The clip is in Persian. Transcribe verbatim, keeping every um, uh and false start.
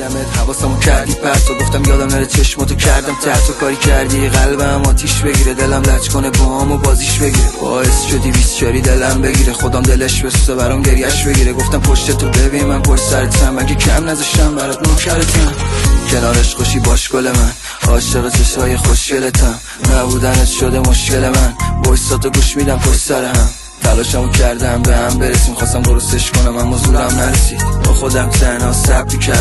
دیدمت حواسمو کردی پرتو، گفتم یادم نره چشماتو کردم تحتو، کاری کردی قلبم آتیش بگیره، دلم لج کنه باهامو بازیش بگیره، باعث شدی بیسچاری دلم بگیره، خودم دلش بسوزه برام گریش بگیره، گفتم پشت تو ببین من پشت سرتم، مگه کم نذاشتم برات نوکرتم، کنارش خوشی باش گل من، عاشق چشای خوشگلتم، نبودنت شده مشکل من، وایساتو گوش میدم پشت سر هم، تلاشمو کردم به هم برسیم، خواستم درستش کنم اما زورم نرسید، با خودم تنها صبر کردم